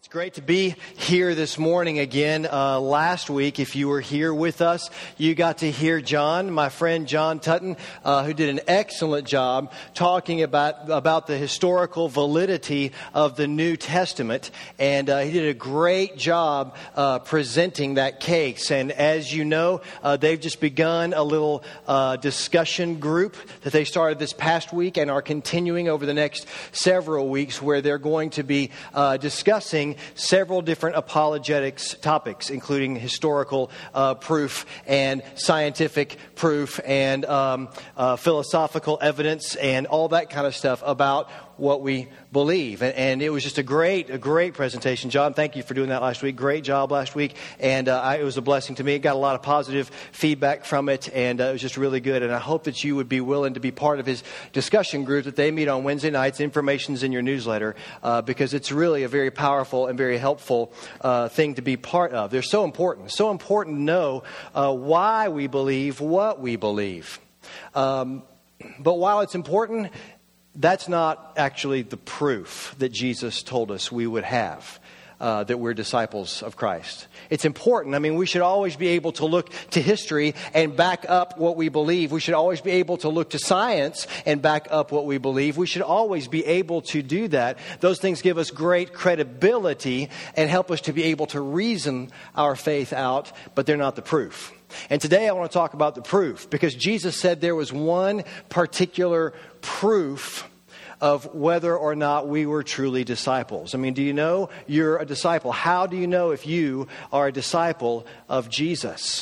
Great to be here this morning again. Last week, if you were here with us, you got to hear John, my friend John Tutton, who did an excellent job talking about the historical validity of the New Testament. And he did a great job presenting that case. And as you know, they've just begun a little discussion group that they started this past week and are continuing over the next several weeks, where they're going to be discussing several different apologetics topics, including historical proof and scientific proof and philosophical evidence and all that kind of stuff about what we believe. And it was just a great presentation. John, thank you for doing that last week. Great job last week. And it was a blessing to me. It got a lot of positive feedback from it. And it was just really good. And I hope that you would be willing to be part of his discussion group that they meet on Wednesday nights. Information's in your newsletter because it's really a very powerful and very helpful thing to be part of. They're so important. So important to know why we believe what we believe. But while it's important, that's not actually the proof that Jesus told us we would have, that we're disciples of Christ. It's important. I mean, we should always be able to look to history and back up what we believe. We should always be able to look to science and back up what we believe. We should always be able to do that. Those things give us great credibility and help us to be able to reason our faith out, but they're not the proof. And today I want to talk about the proof, because Jesus said there was one particular proof of whether or not we were truly disciples. I mean, do you know you're a disciple? How do you know if you are a disciple of Jesus?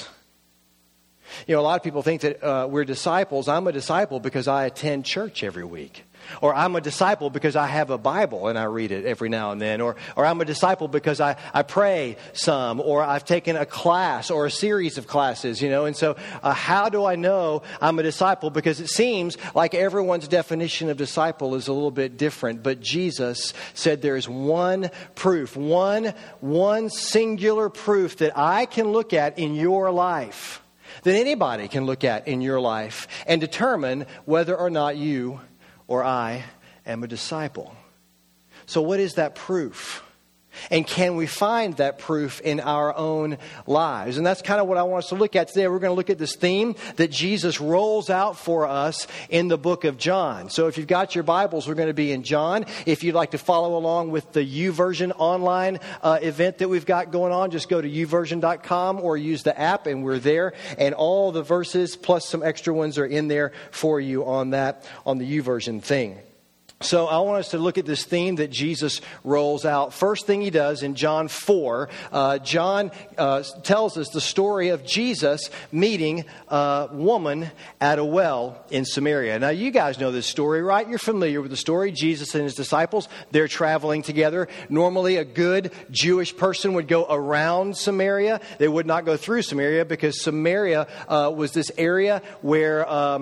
You know, a lot of people think that we're disciples. I'm a disciple because I attend church every week. Or I'm a disciple because I have a Bible and I read it every now and then. Or I'm a disciple because I pray some. Or I've taken a class or a series of classes, you know. And so how do I know I'm a disciple? Because it seems like everyone's definition of disciple is a little bit different. But Jesus said there is one proof, one singular proof that I can look at in your life, that anybody can look at in your life and determine whether or not you or I am a disciple. So what is that proof? And can we find that proof in our own lives? And that's kind of what I want us to look at today. We're going to look at this theme that Jesus rolls out for us in the book of John. So if you've got your Bibles, we're going to be in John. If you'd like to follow along with the YouVersion online event that we've got going on, just go to youversion.com or use the app, and we're there. And all the verses plus some extra ones are in there for you on the YouVersion thing. So I want us to look at this theme that Jesus rolls out. First thing he does in John 4, John tells us the story of Jesus meeting a woman at a well in Samaria. Now, you guys know this story, right? You're familiar with the story. Jesus and his disciples, they're traveling together. Normally, a good Jewish person would go around Samaria. They would not go through Samaria, because Samaria was this area where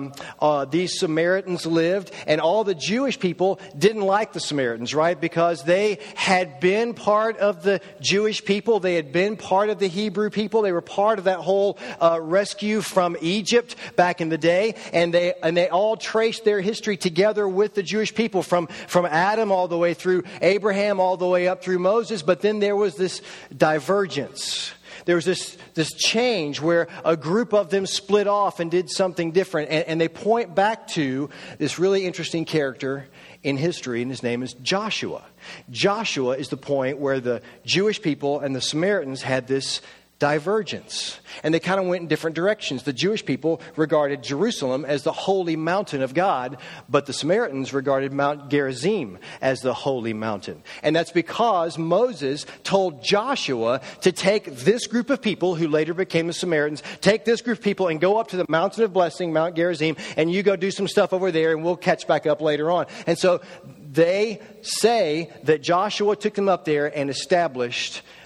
these Samaritans lived, and all the Jewish people didn't like the Samaritans, right? Because they had been part of the Jewish people. They had been part of the Hebrew people. They were part of that whole rescue from Egypt back in the day. And they all traced their history together with the Jewish people from Adam all the way through Abraham, all the way up through Moses. But then there was this divergence. There was this change where a group of them split off and did something different. And they point back to this really interesting character in history, and his name is Joshua. Joshua is the point where the Jewish people and the Samaritans had this divergence. And they kind of went in different directions. The Jewish people regarded Jerusalem as the holy mountain of God, but the Samaritans regarded Mount Gerizim as the holy mountain. And that's because Moses told Joshua to take this group of people, who later became the Samaritans, take this group of people and go up to the mountain of blessing, Mount Gerizim, and you go do some stuff over there, and we'll catch back up later on. And so they say that Joshua took them up there and established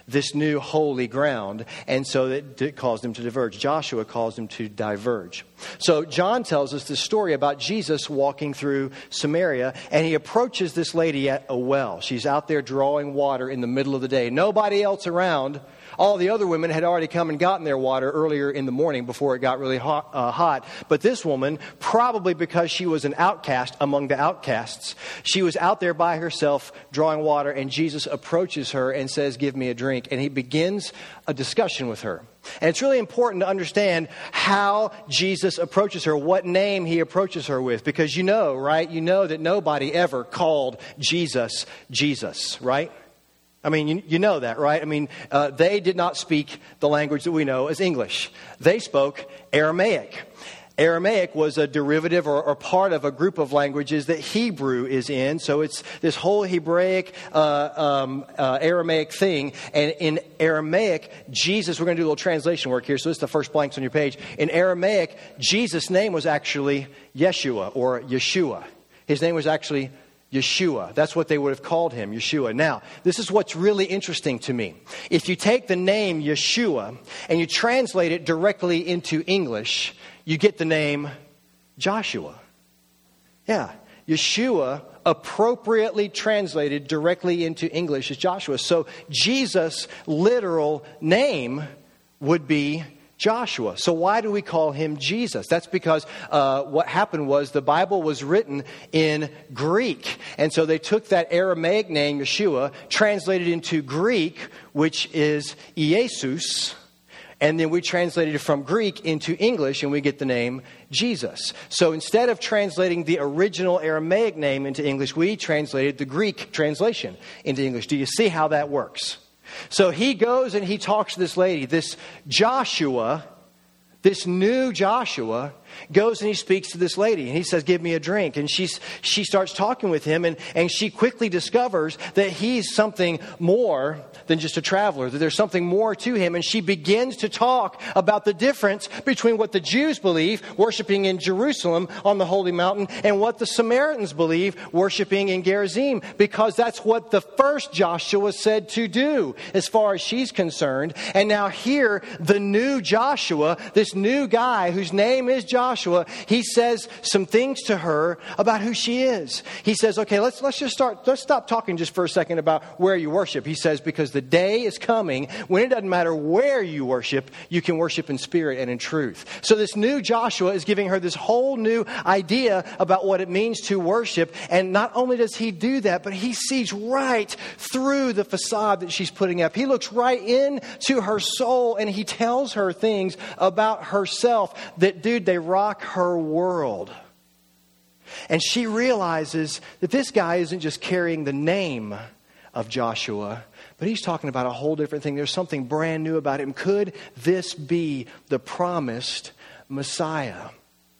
this new holy ground. And so it caused them to diverge. Joshua caused them to diverge. So John tells us this story about Jesus walking through Samaria, and he approaches this lady at a well. She's out there drawing water in the middle of the day. Nobody else around. All the other women had already come and gotten their water earlier in the morning before it got really hot. But this woman, probably because she was an outcast among the outcasts, she was out there by herself drawing water, and Jesus approaches her and says, "Give me a drink." And he begins a discussion with her. And it's really important to understand how Jesus approaches her, what name he approaches her with. Because you know, right? You know that nobody ever called Jesus, Jesus, right? I mean, you know that, right? I mean, they did not speak the language that we know as English. They spoke Aramaic. Aramaic was a derivative or part of a group of languages that Hebrew is in. So it's this whole Hebraic, Aramaic thing. And in Aramaic, Jesus, we're going to do a little translation work here. So this is the first blanks on your page. In Aramaic, Jesus' name was actually Yeshua or Yeshua. His name was actually Yeshua. That's what they would have called him, Yeshua. Now, this is what's really interesting to me. If you take the name Yeshua and you translate it directly into English, you get the name Joshua. Yeah, Yeshua, appropriately translated directly into English, is Joshua. So Jesus' literal name would be Joshua. So why do we call him Jesus? That's because what happened was the Bible was written in Greek. And so they took that Aramaic name, Yeshua, translated into Greek, which is Iesus. And then we translated it from Greek into English, and we get the name Jesus. So instead of translating the original Aramaic name into English, we translated the Greek translation into English. Do you see how that works? So he goes and he talks to this lady. This Joshua, this new Joshua, goes and he speaks to this lady. And he says, "Give me a drink." And she starts talking with him. And she quickly discovers that he's something more than just a traveler. That there's something more to him. And she begins to talk about the difference between what the Jews believe, worshiping in Jerusalem on the Holy Mountain, and what the Samaritans believe, worshiping in Gerizim. Because that's what the first Joshua said to do, as far as she's concerned. And now here, the new Joshua, this new guy whose name is Joshua, he says some things to her about who she is. He says, okay, let's stop talking just for a second about where you worship. He says, because the day is coming when it doesn't matter where you worship, you can worship in spirit and in truth. So this new Joshua is giving her this whole new idea about what it means to worship. And not only does he do that, but he sees right through the facade that she's putting up. He looks right into her soul, and he tells her things about herself that, dude, they rock her world. And she realizes that this guy isn't just carrying the name of Joshua, but he's talking about a whole different thing. There's something brand new about him. Could this be the promised Messiah?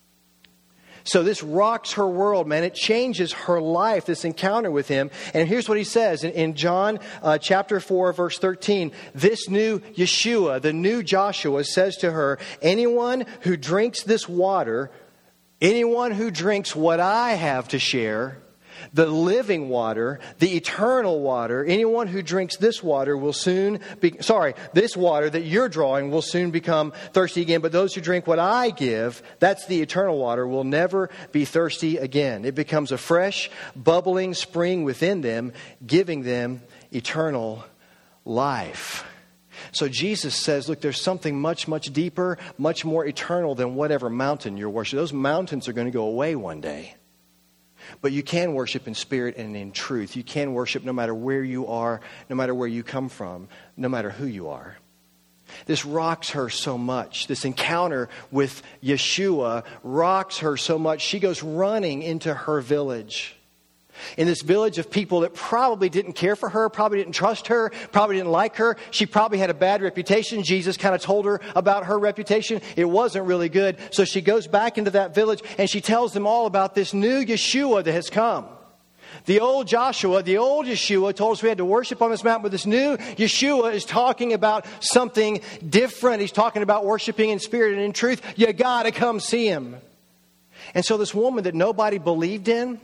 So this rocks her world, man. It changes her life, this encounter with him. And here's what he says in John chapter 4, verse 13. This new Yeshua, the new Joshua, says to her, anyone who drinks this water, anyone who drinks what I have to share, the living water, the eternal water, anyone who drinks this water will soon be, this water that you're drawing will soon become thirsty again. But those who drink what I give, that's the eternal water, will never be thirsty again. It becomes a fresh, bubbling spring within them, giving them eternal life. So Jesus says, look, there's something much, much deeper, much more eternal than whatever mountain you're worshiping. Those mountains are going to go away one day. But you can worship in spirit and in truth. You can worship no matter where you are, no matter where you come from, no matter who you are. This rocks her so much. This encounter with Yeshua rocks her so much. She goes running into her village. In this village of people that probably didn't care for her, probably didn't trust her, probably didn't like her. She probably had a bad reputation. Jesus kind of told her about her reputation. It wasn't really good. So she goes back into that village and she tells them all about this new Yeshua that has come. The old Joshua, the old Yeshua told us we had to worship on this mountain, but this new Yeshua is talking about something different. He's talking about worshiping in spirit and in truth. You got to come see him. And so this woman that nobody believed in,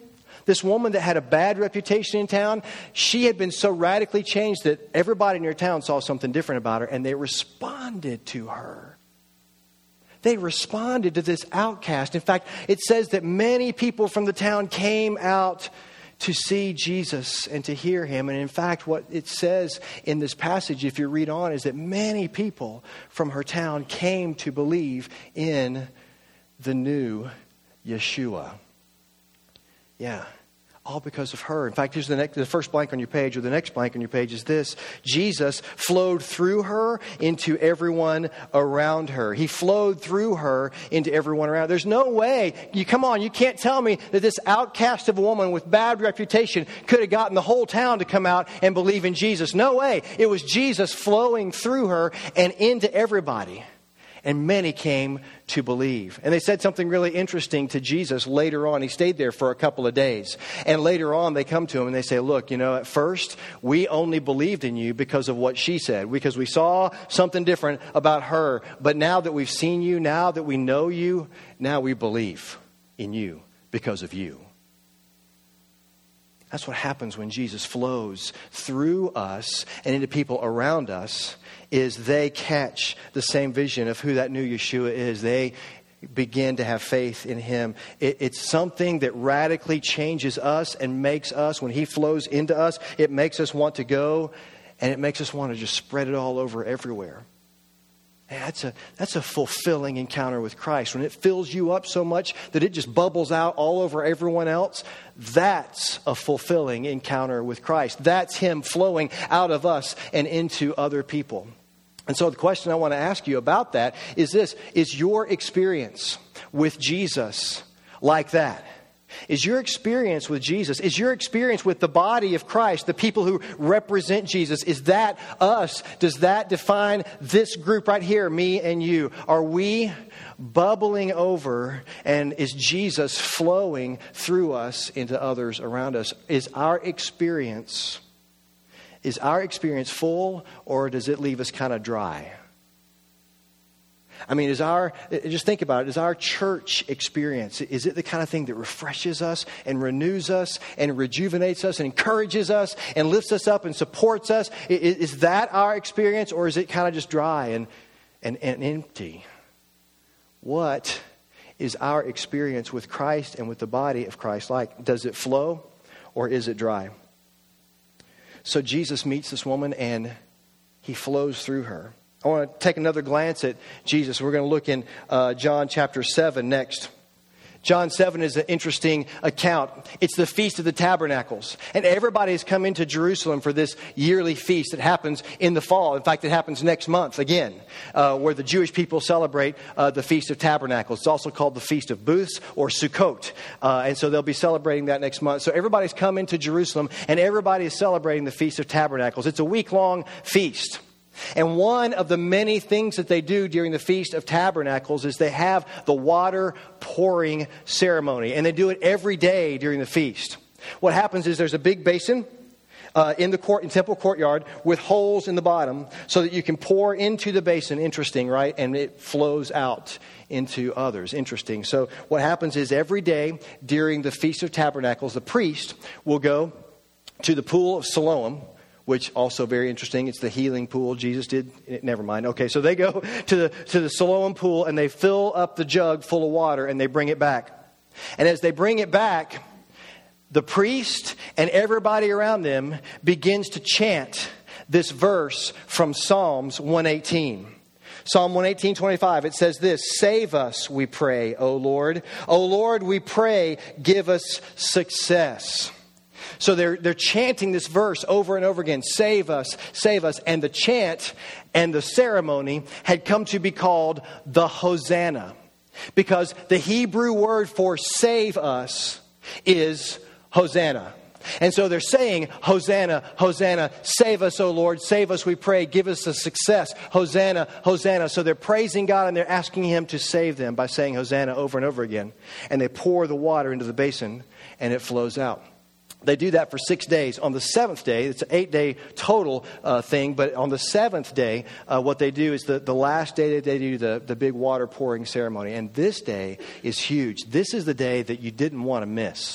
This woman that had a bad reputation in town, she had been so radically changed that everybody in her town saw something different about her, and they responded to her. They responded to this outcast. In fact, it says that many people from the town came out to see Jesus and to hear him. And in fact, what it says in this passage, if you read on, is that many people from her town came to believe in the new Yeshua. Yeah, all because of her. In fact, here's the first blank on your page, or the next blank on your page is this. Jesus flowed through her into everyone around her. He flowed through her into everyone around. There's no way, you can't tell me that this outcast of a woman with bad reputation could have gotten the whole town to come out and believe in Jesus. No way. It was Jesus flowing through her and into everybody. And many came to believe. And they said something really interesting to Jesus later on. He stayed there for a couple of days. And later on, they come to him and they say, look, at first, we only believed in you because of what she said. Because we saw something different about her. But now that we've seen you, now that we know you, now we believe in you because of you. That's what happens when Jesus flows through us and into people around us, is they catch the same vision of who that new Yeshua is. They begin to have faith in him. It's something that radically changes us and makes us, when he flows into us, it makes us want to go, and it makes us want to just spread it all over everywhere. And that's a fulfilling encounter with Christ. When it fills you up so much that it just bubbles out all over everyone else, that's a fulfilling encounter with Christ. That's him flowing out of us and into other people. And so the question I want to ask you about that is this: is your experience with Jesus like that? Is your experience with Jesus, is your experience with the body of Christ, the people who represent Jesus, is that us? Does that define this group right here, me and you? Are we bubbling over, and is Jesus flowing through us into others around us? Is our experience full, or does it leave us kind of dry? I mean, just think about it, is our church experience, is it the kind of thing that refreshes us and renews us and rejuvenates us and encourages us and lifts us up and supports us? Is that our experience, or is it kind of just dry and empty? What is our experience with Christ and with the body of Christ like? Does it flow, or is it dry? So Jesus meets this woman and he flows through her. I want to take another glance at Jesus. We're going to look in John chapter 7 next. John 7 is an interesting account. It's the Feast of the Tabernacles. And everybody has come into Jerusalem for this yearly feast that happens in the fall. In fact, it happens next month again, where the Jewish people celebrate the Feast of Tabernacles. It's also called the Feast of Booths or Sukkot. And so they'll be celebrating that next month. So everybody's come into Jerusalem and everybody is celebrating the Feast of Tabernacles. It's a week-long feast. And one of the many things that they do during the Feast of Tabernacles is they have the water pouring ceremony. And they do it every day during the feast. What happens is there's a big basin in temple courtyard with holes in the bottom so that you can pour into the basin. Interesting, right? And it flows out into others. Interesting. So what happens is every day during the Feast of Tabernacles, the priest will go to the pool of Siloam, which also very interesting. It's the healing pool Jesus did. Never mind. Okay, so they go to the Siloam pool and they fill up the jug full of water and they bring it back. And as they bring it back, the priest and everybody around them begins to chant this verse from Psalms 118. Psalm 118:25, it says this: "Save us, we pray, O Lord. O Lord, we pray, give us success." So they're chanting this verse over and over again. Save us, save us. And the chant and the ceremony had come to be called the Hosanna. Because the Hebrew word for save us is Hosanna. And so they're saying, Hosanna, Hosanna, save us, O Lord, save us, we pray, give us a success, Hosanna, Hosanna. So they're praising God and they're asking him to save them by saying Hosanna over and over again. And they pour the water into the basin and it flows out. They do that for 6 days. On the seventh day, it's an 8-day total thing, but on the seventh day, what they do is the last day that they do the big water pouring ceremony. And this day is huge. This is the day that you didn't want to miss.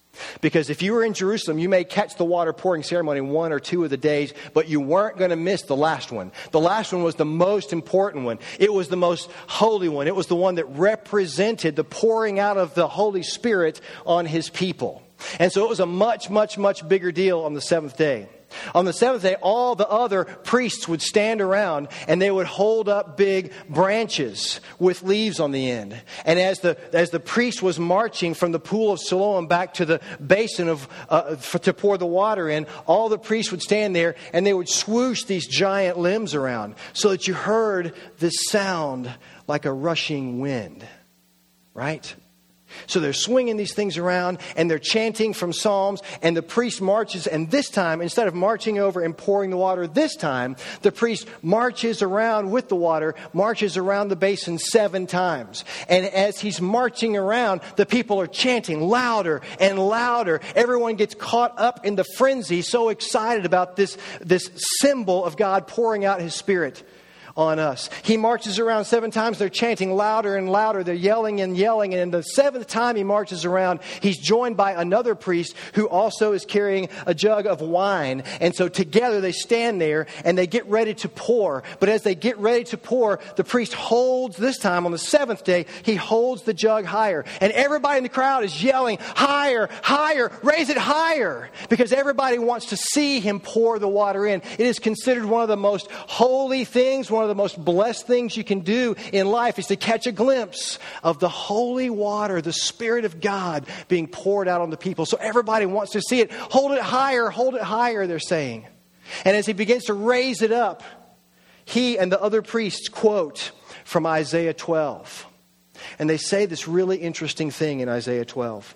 Because if you were in Jerusalem, you may catch the water pouring ceremony 1 or 2 of the days, but you weren't going to miss the last one. The last one was the most important one. It was the most holy one. It was the one that represented the pouring out of the Holy Spirit on His people. And so it was a much, much, much bigger deal on the seventh day. On the seventh day, all the other priests would stand around and they would hold up big branches with leaves on the end. And as the priest was marching from the pool of Siloam back to the basin to pour the water in, all the priests would stand there and they would swoosh these giant limbs around so that you heard this sound like a rushing wind. Right? So they're swinging these things around and they're chanting from Psalms, and the priest marches, and this time, instead of marching over and pouring the water, this time the priest marches around with the water, marches around the basin 7 times. And as he's marching around, the people are chanting louder and louder. Everyone gets caught up in the frenzy, so excited about this symbol of God pouring out His Spirit on us. He marches around 7 times. They're chanting louder and louder. They're yelling and yelling. And the 7th time he marches around, he's joined by another priest who also is carrying a jug of wine. And so together they stand there and they get ready to pour. But as they get ready to pour, the priest holds, this time on the 7th day, he holds the jug higher. And everybody in the crowd is yelling, higher, higher, raise it higher. Because everybody wants to see him pour the water in. It is considered one of the most holy things, one of the most blessed things you can do in life is to catch a glimpse of the holy water, the Spirit of God being poured out on the people. So everybody wants to see it. Hold it higher, they're saying. And as he begins to raise it up, he and the other priests quote from Isaiah 12. And they say this really interesting thing in Isaiah 12.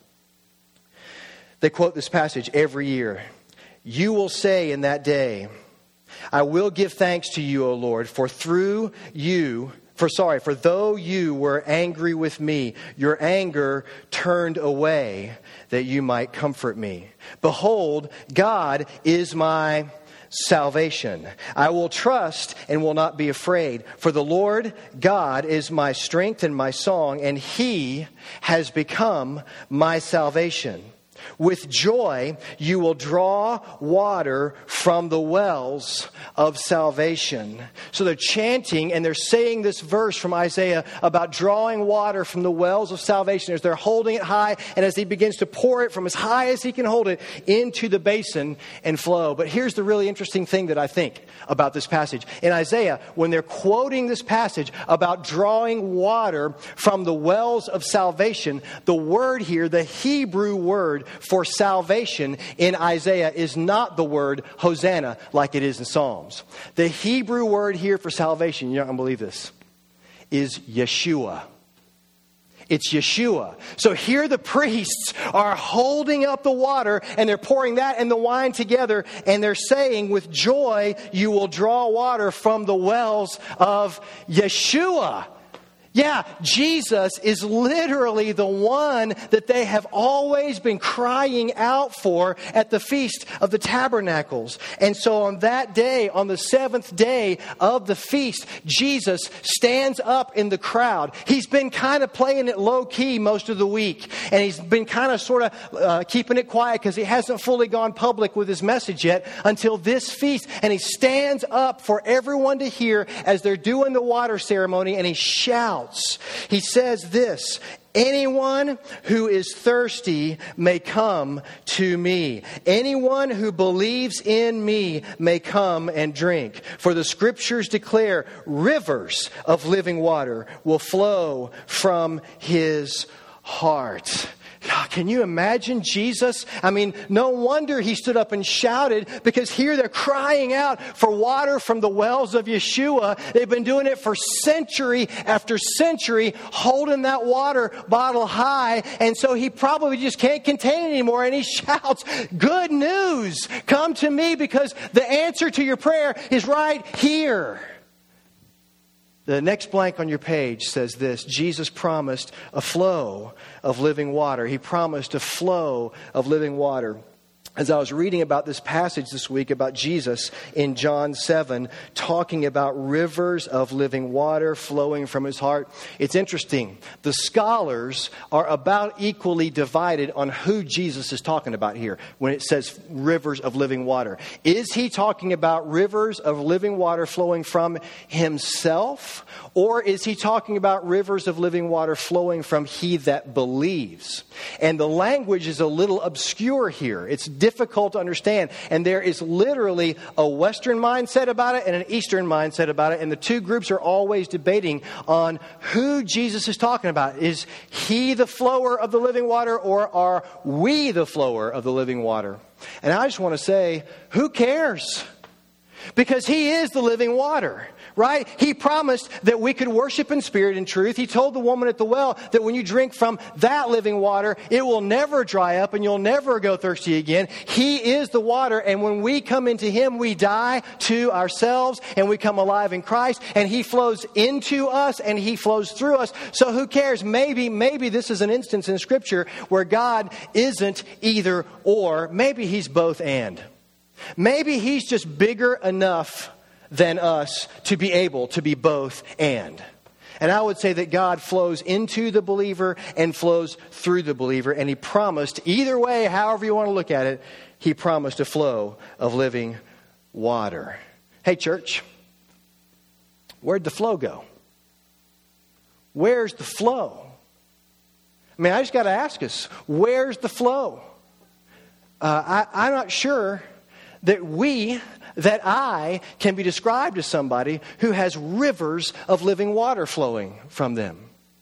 They quote this passage every year. You will say in that day, I will give thanks to you, O Lord, for though you were angry with me, your anger turned away that you might comfort me. Behold, God is my salvation. I will trust and will not be afraid. For the Lord God is my strength and my song, and He has become my salvation. With joy, you will draw water from the wells of salvation. So they're chanting and they're saying this verse from Isaiah about drawing water from the wells of salvation as they're holding it high and as he begins to pour it from as high as he can hold it into the basin and flow. But here's the really interesting thing that I think about this passage. In Isaiah, when they're quoting this passage about drawing water from the wells of salvation, the word here, the Hebrew word for salvation in Isaiah is not the word Hosanna like it is in Psalms. The Hebrew word here for salvation, you're not going to believe this, is Yeshua. It's Yeshua. So here the priests are holding up the water and they're pouring that and the wine together and they're saying, with joy you will draw water from the wells of Yeshua. Yeah, Jesus is literally the one that they have always been crying out for at the Feast of the Tabernacles. And so on that day, on the 7th day of the feast, Jesus stands up in the crowd. He's been kind of playing it low key most of the week. And he's been kind of sort of keeping it quiet because he hasn't fully gone public with his message yet until this feast. And he stands up for everyone to hear as they're doing the water ceremony, and he shouts. He says this, anyone who is thirsty may come to me. Anyone who believes in me may come and drink. For the scriptures declare rivers of living water will flow from his heart. Can you imagine Jesus? I mean, no wonder he stood up and shouted, because here they're crying out for water from the wells of Yeshua. They've been doing it for century after century, holding that water bottle high. And so he probably just can't contain it anymore. And he shouts, good news, come to me because the answer to your prayer is right here. The next blank on your page says this: Jesus promised a flow of living water. He promised a flow of living water. as I was reading about this passage this week about Jesus in John 7, talking about rivers of living water flowing from his heart, it's interesting. The scholars are about equally divided on who Jesus is talking about here when it says rivers of living water. Is he talking about rivers of living water flowing from himself? Or is he talking about rivers of living water flowing from he that believes? And the language is a little obscure here. It's difficult to understand. And there is literally a Western mindset about it and an Eastern mindset about it. And the two groups are always debating on who Jesus is talking about. Is he the flower of the living water, or are we the flower of the living water? And I just want to say, who cares? Because he is the living water, right? He promised that we could worship in spirit and truth. He told the woman at the well that when you drink from that living water, it will never dry up and you'll never go thirsty again. He is the water, and when we come into him, we die to ourselves and we come alive in Christ, and he flows into us and he flows through us. So who cares? Maybe this is an instance in Scripture where God isn't either or. Maybe he's both and. Maybe he's just bigger enough than us to be able to be both and. And I would say that God flows into the believer and flows through the believer. And he promised, either way, however you want to look at it, he promised a flow of living water. Hey, church, where'd the flow go? Where's the flow? I mean, I just got to ask us, where's the flow? I'm not sure that I can be described as somebody who has rivers of living water flowing from them.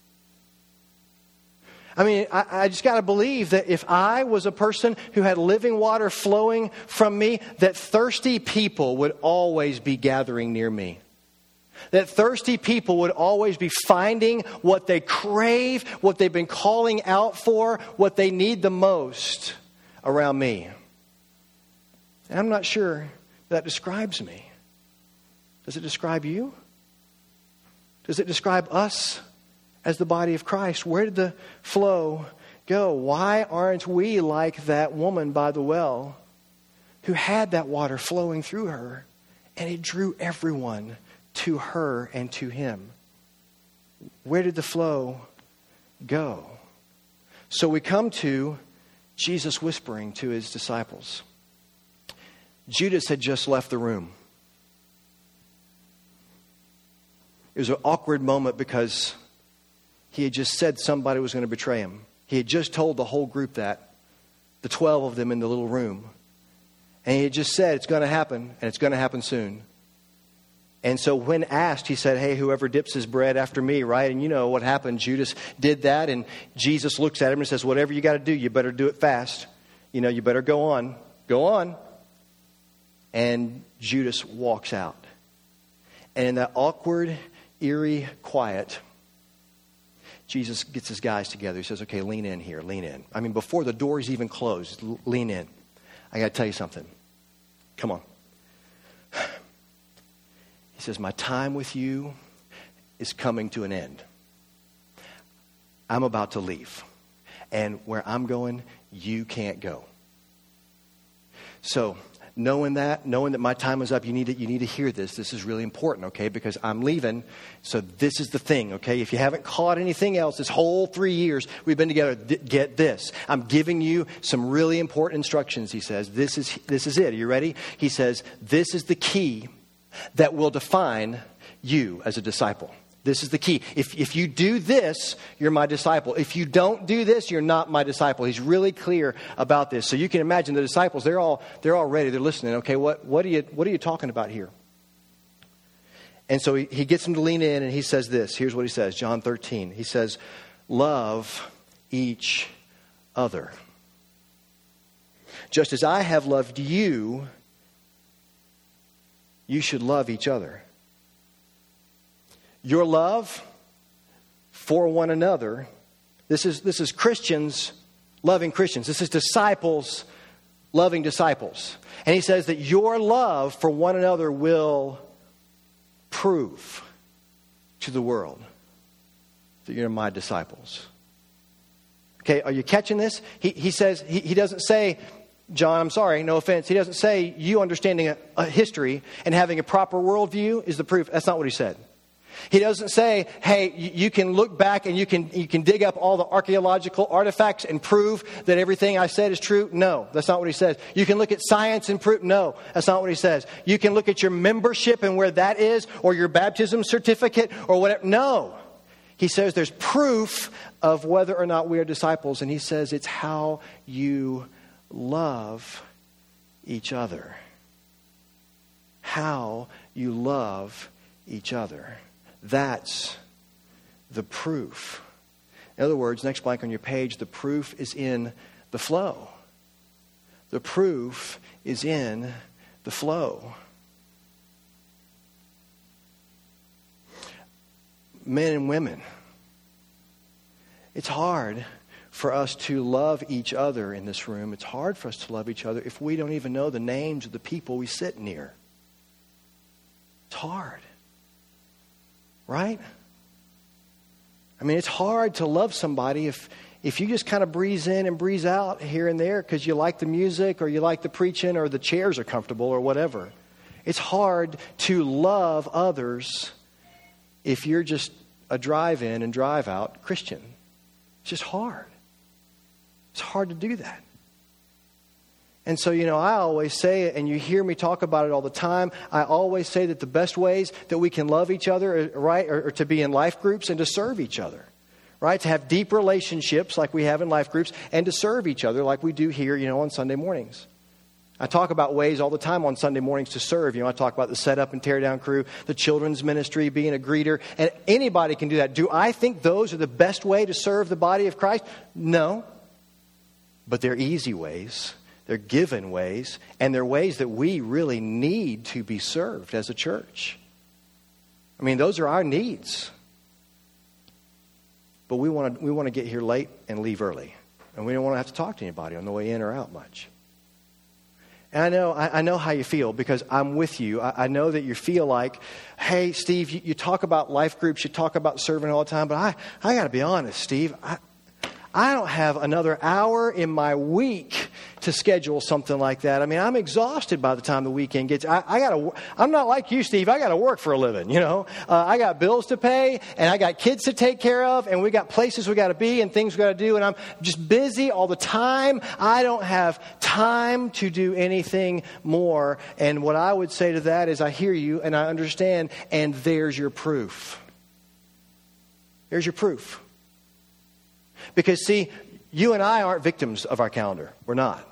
I mean, I just got to believe that if I was a person who had living water flowing from me, that thirsty people would always be gathering near me. That thirsty people would always be finding what they crave, what they've been calling out for, what they need the most around me. And I'm not sure that describes me. Does it describe you? Does it describe us as the body of Christ? Where did the flow go? Why aren't we like that woman by the well who had that water flowing through her, and it drew everyone to her and to him? Where did the flow go? So we come to Jesus whispering to his disciples. Judas had just left the room. It was an awkward moment because he had just said somebody was going to betray him. He had just told the whole group that, the 12 of them in the little room. And he had just said it's going to happen, and it's going to happen soon. And so when asked, he said, hey, whoever dips his bread after me, right? And you know what happened. Judas did that, and Jesus looks at him and says, whatever you got to do, you better do it fast. You better go on. Go on. And Judas walks out. And in that awkward, eerie quiet, Jesus gets his guys together. He says, okay, lean in here, lean in. I mean, before the door's even closed, lean in. I got to tell you something. Come on. He says, my time with you is coming to an end. I'm about to leave. And where I'm going, you can't go. So, knowing that my time is up, you need to hear this. This is really important, okay? Because I'm leaving, so this is the thing, okay? If you haven't caught anything else, this whole 3 years we've been together, get this. I'm giving you some really important instructions, he says. This is it. Are you ready? He says, this is the key that will define you as a disciple. This is the key. If you do this, you're my disciple. If you don't do this, you're not my disciple. He's really clear about this. So you can imagine the disciples, they're all ready. They're listening. Okay, what are you talking about here? And so he gets them to lean in, and he says this. Here's what he says, John 13. He says, love each other. Just as I have loved you, you should love each other. Your love for one another, this is Christians loving Christians. This is disciples loving disciples. And he says that your love for one another will prove to the world that you're my disciples. Okay, are you catching this? He says, he doesn't say, John, I'm sorry, no offense. He doesn't say you understanding a history and having a proper worldview is the proof. That's not what he said. He doesn't say, hey, you can look back and you can dig up all the archaeological artifacts and prove that everything I said is true. No, that's not what he says. You can look at science and prove. No, that's not what he says. You can look at your membership and where that is, or your baptism certificate or whatever. No. He says there's proof of whether or not we are disciples. And he says it's how you love each other. How you love each other. That's the proof. In other words, next blank on your page, the proof is in the flow. The proof is in the flow. Men and women, it's hard for us to love each other in this room. It's hard for us to love each other if we don't even know the names of the people we sit near. It's hard. Right? I mean, it's hard to love somebody if you just kind of breeze in and breeze out here and there because you like the music or you like the preaching or the chairs are comfortable or whatever. It's hard to love others if you're just a drive-in and drive-out Christian. It's just hard. It's hard to do that. And so, I always say it, and you hear me talk about it all the time. I always say that the best ways that we can love each other, right, are to be in life groups and to serve each other, right? To have deep relationships like we have in life groups and to serve each other like we do here, on Sunday mornings. I talk about ways all the time on Sunday mornings to serve. I talk about the setup and tear down crew, the children's ministry, being a greeter, and anybody can do that. Do I think those are the best way to serve the body of Christ? No. But they're easy ways. They're given ways, and they're ways that we really need to be served as a church. I mean, those are our needs. But we want to get here late and leave early. And we don't want to have to talk to anybody on the way in or out much. And I know how you feel because I'm with you. I know that you feel like, hey, Steve, you talk about life groups, you talk about serving all the time, but I got to be honest, Steve. I don't have another hour in my week to schedule something like that. I mean, I'm exhausted by the time the weekend gets. I'm not like you, Steve. I got to work for a living, I got bills to pay, and I got kids to take care of, and we got places we got to be and things we got to do, and I'm just busy all the time. I don't have time to do anything more. And what I would say to that is I hear you, and I understand, and there's your proof. There's your proof. Because, see, you and I aren't victims of our calendar. We're not.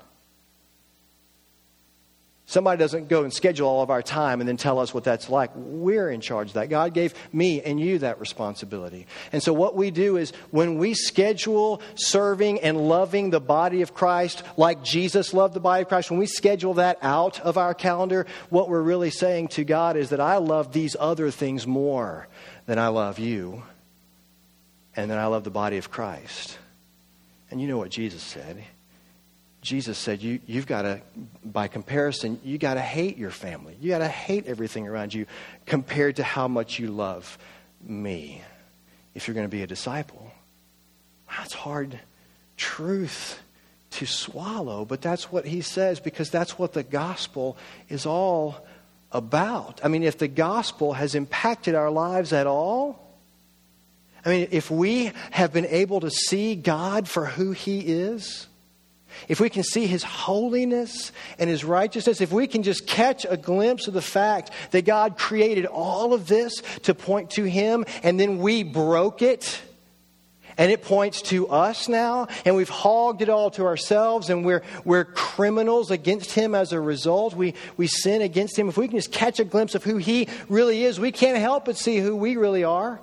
Somebody doesn't go and schedule all of our time and then tell us what that's like. We're in charge of that. God gave me and you that responsibility. And so what we do is when we schedule serving and loving the body of Christ like Jesus loved the body of Christ, when we schedule that out of our calendar, what we're really saying to God is that I love these other things more than I love you. And then I love the body of Christ. And you know what Jesus said. Jesus said, you've got to, by comparison, you got to hate your family. You got to hate everything around you compared to how much you love me if you're going to be a disciple. That's hard truth to swallow, but that's what he says because that's what the gospel is all about. I mean, if the gospel has impacted our lives at all, I mean, if we have been able to see God for who He is, if we can see His holiness and His righteousness, if we can just catch a glimpse of the fact that God created all of this to point to Him and then we broke it and it points to us now and we've hogged it all to ourselves and we're criminals against Him as a result. We sin against Him. If we can just catch a glimpse of who He really is, we can't help but see who we really are.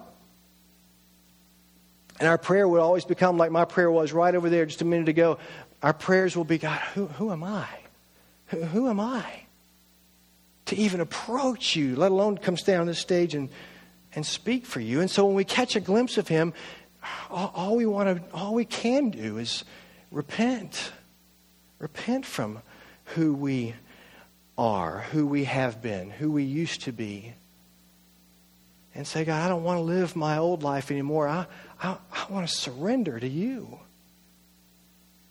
And our prayer would always become like my prayer was right over there just a minute ago. Our prayers will be, God, who am I? Who am I to even approach you, let alone come stand on this stage and speak for you? And so when we catch a glimpse of Him, all we can do is repent. Repent from who we are, who we have been, who we used to be. And say, God, I don't want to live my old life anymore. I want to surrender to you.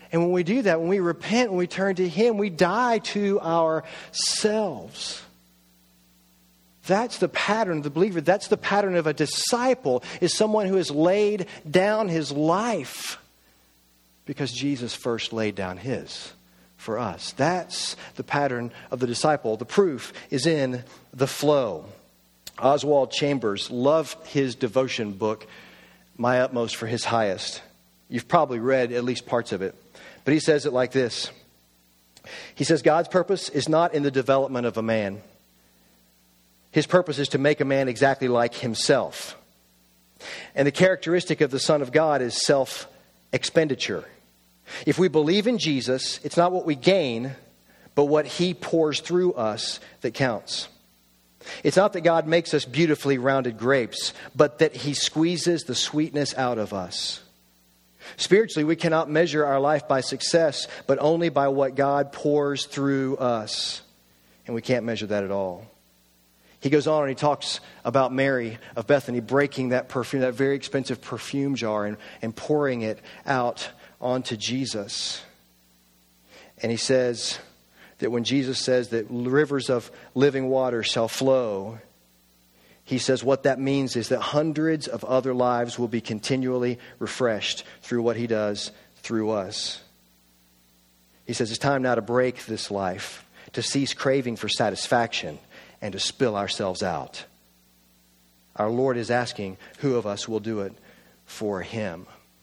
And when we do that, when we repent, when we turn to Him, we die to ourselves. That's the pattern of the believer. That's the pattern of a disciple, is someone who has laid down his life because Jesus first laid down his for us. That's the pattern of the disciple. The proof is in the flow. Oswald Chambers, love his devotion book, My Utmost for His Highest. You've probably read at least parts of it. But he says it like this. He says, God's purpose is not in the development of a man. His purpose is to make a man exactly like Himself. And the characteristic of the Son of God is self-expenditure. If we believe in Jesus, it's not what we gain, but what He pours through us that counts. It's not that God makes us beautifully rounded grapes, but that He squeezes the sweetness out of us. Spiritually, we cannot measure our life by success, but only by what God pours through us. And we can't measure that at all. He goes on and he talks about Mary of Bethany breaking that perfume, that very expensive perfume jar, and pouring it out onto Jesus. And he says that when Jesus says that rivers of living water shall flow, he says what that means is that hundreds of other lives will be continually refreshed through what He does through us. He says it's time now to break this life, to cease craving for satisfaction, and to spill ourselves out. Our Lord is asking who of us will do it for Him.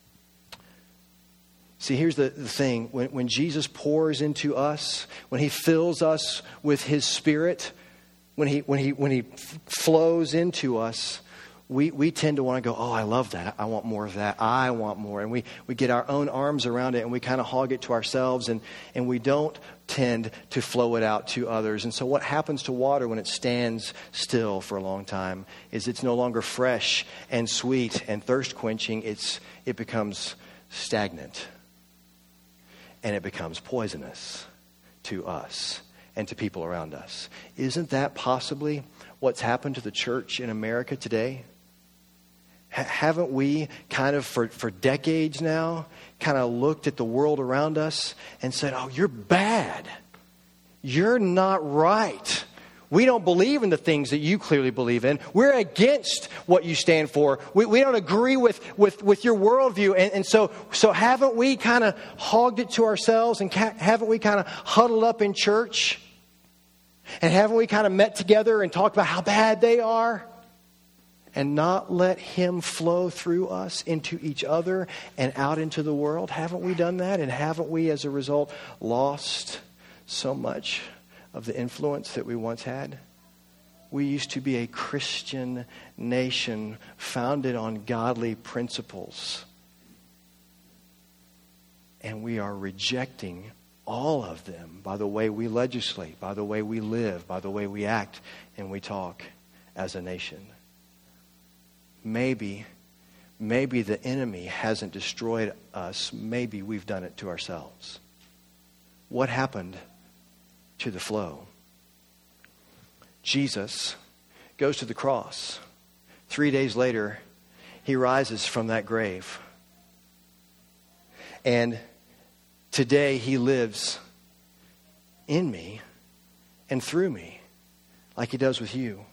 See, here's the thing. When Jesus pours into us, when He fills us with His Spirit, when he flows into us, we tend to want to go, oh, I love that. I want more of that. I want more. And we get our own arms around it and we kind of hog it to ourselves, and we don't tend to flow it out to others. And so what happens to water when it stands still for a long time is it's no longer fresh and sweet and thirst quenching. It becomes stagnant. And it becomes poisonous to us and to people around us. Isn't that possibly what's happened to the church in America today? Haven't we kind of for decades now kind of looked at the world around us and said, oh, you're bad. You're not right. We don't believe in the things that you clearly believe in. We're against what you stand for. We don't agree with your worldview. And so haven't we kind of hogged it to ourselves, and haven't we kind of huddled up in church? And haven't we kind of met together and talked about how bad they are? And not let Him flow through us into each other and out into the world? Haven't we done that? And haven't we, as a result, lost so much of the influence that we once had? We used to be a Christian nation founded on godly principles. And we are rejecting all of them by the way we legislate, by the way we live, by the way we act and we talk as a nation. Maybe the enemy hasn't destroyed us. Maybe we've done it to ourselves. What happened to the flow? Jesus goes to the cross. 3 days later, He rises from that grave. And today He lives in me and through me like He does with you.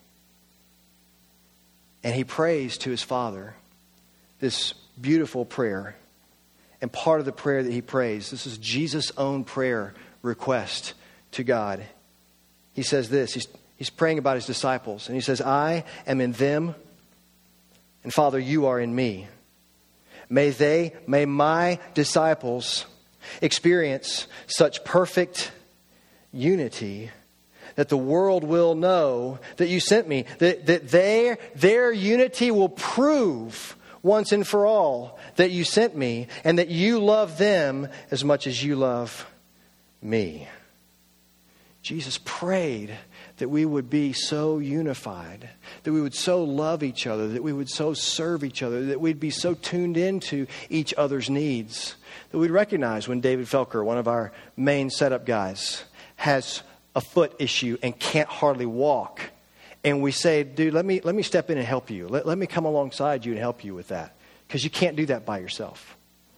And He prays to His Father this beautiful prayer. And part of the prayer that He prays, this is Jesus' own prayer request to God. He says this, He's praying about His disciples. And He says, I am in them, and Father, you are in me. May my disciples experience such perfect unity that the world will know that you sent me, that their unity will prove once and for all that you sent me, and that you love them as much as you love me. Jesus prayed that we would be so unified, that we would so love each other, that we would so serve each other, that we'd be so tuned into each other's needs, that we'd recognize when David Felker, one of our main setup guys, has a foot issue and can't hardly walk, and we say, dude, let me step in and help you. Let me come alongside you and help you with that, because you can't do that by yourself.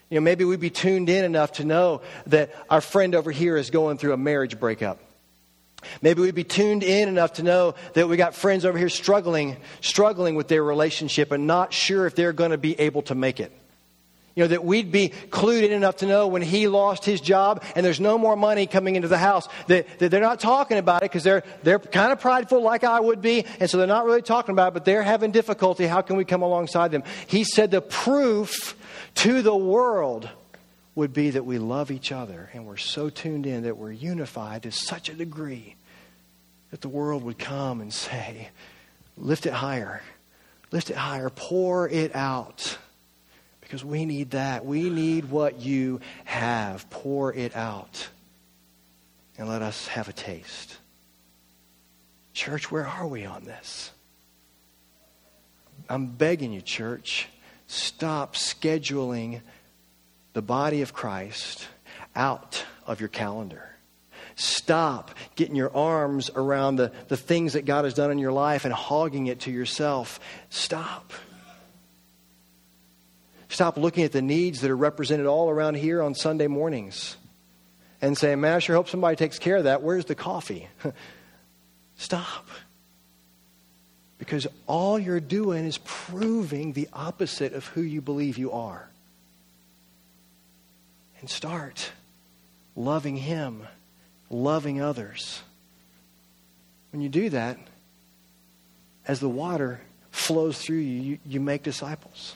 Maybe we'd be tuned in enough to know that our friend over here is going through a marriage breakup. Maybe we'd be tuned in enough to know that we got friends over here struggling with their relationship and not sure if they're going to be able to make it. That we'd be clued in enough to know when he lost his job and there's no more money coming into the house, that they're not talking about it because they're kind of prideful like I would be, and so they're not really talking about it, but they're having difficulty. How can we come alongside them? He said the proof to the world would be that we love each other and we're so tuned in that we're unified to such a degree that the world would come and say, lift it higher, pour it out. Because we need that. We need what you have. Pour it out. And let us have a taste. Church, where are we on this? I'm begging you, church, stop scheduling the body of Christ out of your calendar. Stop getting your arms around the things that God has done in your life and hogging it to yourself. Stop. Stop looking at the needs that are represented all around here on Sunday mornings and saying, man, I sure hope somebody takes care of that. Where's the coffee? Stop. Because all you're doing is proving the opposite of who you believe you are. And start loving Him, loving others. When you do that, as the water flows through you, you make disciples.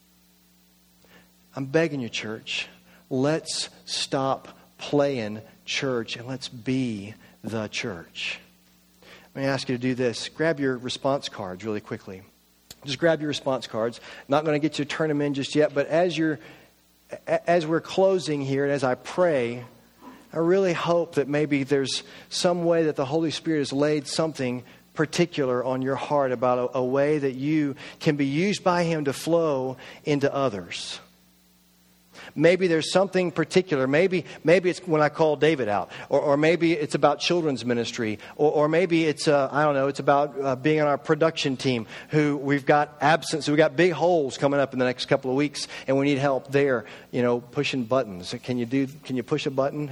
I'm begging you, church, let's stop playing church and let's be the church. Let me ask you to do this. Grab your response cards really quickly. Just grab your response cards. Not going to get you to turn them in just yet, but as we're closing here and as I pray, I really hope that maybe there's some way that the Holy Spirit has laid something particular on your heart about a way that you can be used by Him to flow into others. Maybe there's something particular. Maybe it's when I call David out. Or maybe it's about children's ministry. Or maybe it's, it's about being on our production team who we've got absence. We've got big holes coming up in the next couple of weeks and we need help there, pushing buttons. Can you push a button?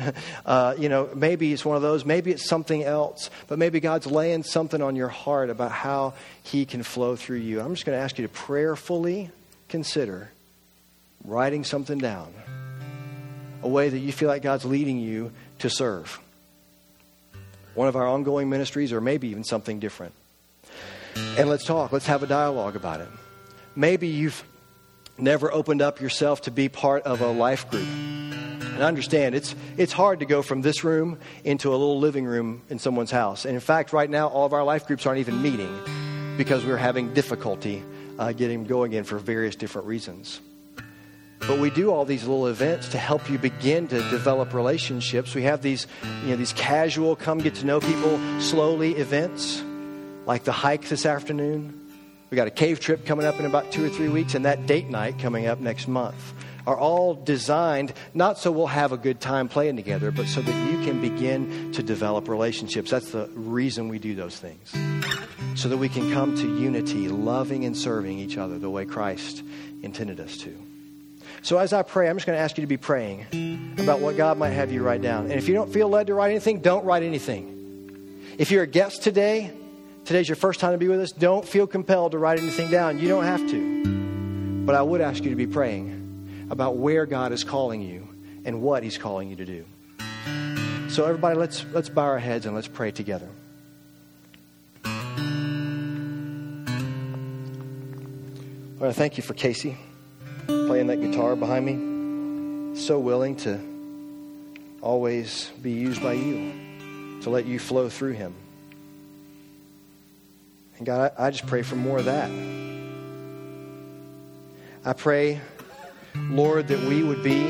Maybe it's one of those. Maybe it's something else. But maybe God's laying something on your heart about how He can flow through you. I'm just going to ask you to prayerfully consider writing something down, a way that you feel like God's leading you to serve. One of our ongoing ministries, or maybe even something different. And let's talk. Let's have a dialogue about it. Maybe you've never opened up yourself to be part of a life group. And I understand it's hard to go from this room into a little living room in someone's house. And in fact, right now, all of our life groups aren't even meeting because we're having difficulty getting going in for various different reasons. But we do all these little events to help you begin to develop relationships. We have these casual come get to know people slowly events, like the hike this afternoon. We got a cave trip coming up in about 2 or 3 weeks, and that date night coming up next month. Are all designed not so we'll have a good time playing together, but so that you can begin to develop relationships. That's the reason we do those things. So that we can come to unity, loving and serving each other the way Christ intended us to. So as I pray, I'm just going to ask you to be praying about what God might have you write down. And if you don't feel led to write anything, don't write anything. If you're a guest today's your first time to be with us, don't feel compelled to write anything down. You don't have to. But I would ask you to be praying about where God is calling you and what He's calling you to do. So everybody, let's bow our heads and let's pray together. Lord, I thank you for Casey playing that guitar behind me. So willing to always be used by you, to let you flow through him. And God, I just pray for more of that. I pray, Lord, that we would be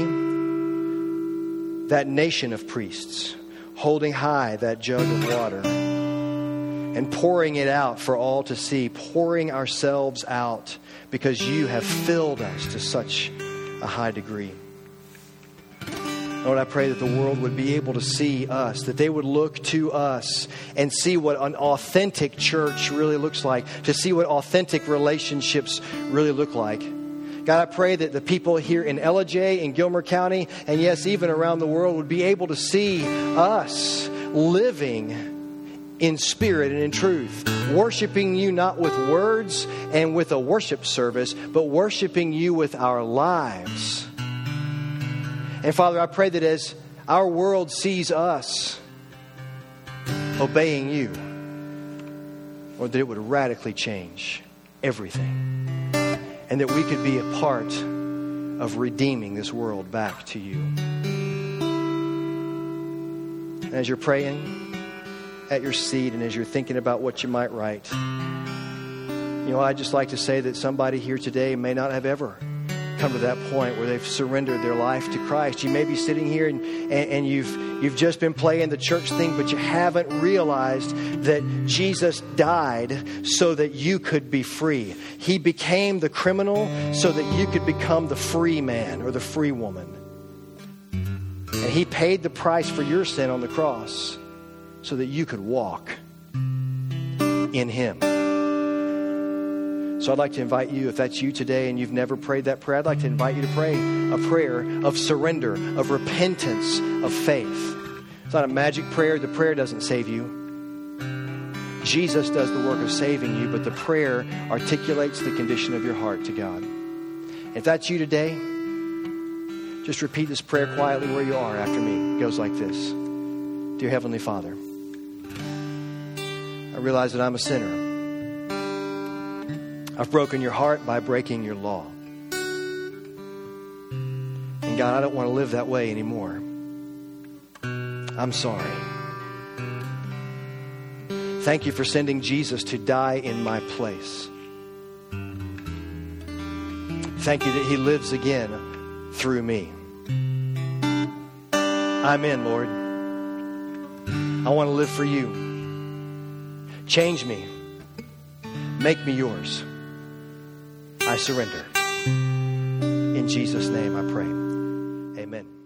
that nation of priests, holding high that jug of water and pouring it out for all to see, pouring ourselves out because you have filled us to such a high degree. Lord, I pray that the world would be able to see us, that they would look to us and see what an authentic church really looks like, to see what authentic relationships really look like. God, I pray that the people here in Ellijay, in Gilmer County, and yes, even around the world would be able to see us living in spirit and in truth, worshiping you not with words and with a worship service, but worshiping you with our lives. And Father, I pray that as our world sees us obeying you, Lord, that it would radically change everything. And that we could be a part of redeeming this world back to you. And as you're praying at your seat and as you're thinking about what you might write, I'd just like to say that somebody here today may not have ever come to that point where they've surrendered their life to Christ. You may be sitting here and you've just been playing the church thing, but you haven't realized that Jesus died so that you could be free. He became the criminal so that you could become the free man or the free woman. And He paid the price for your sin on the cross so that you could walk in Him. So I'd like to invite you, if that's you today and you've never prayed that prayer, I'd like to invite you to pray a prayer of surrender, of repentance, of faith. It's not a magic prayer. The prayer doesn't save you. Jesus does the work of saving you, but the prayer articulates the condition of your heart to God. If that's you today, just repeat this prayer quietly where you are after me. It goes like this. Dear Heavenly Father, I realize that I'm a sinner. I've broken your heart by breaking your law. And God, I don't want to live that way anymore. I'm sorry. Thank you for sending Jesus to die in my place. Thank you that He lives again through me. I'm in, Lord. I want to live for you. Change me. Make me yours. I surrender. In Jesus' name I pray. Amen.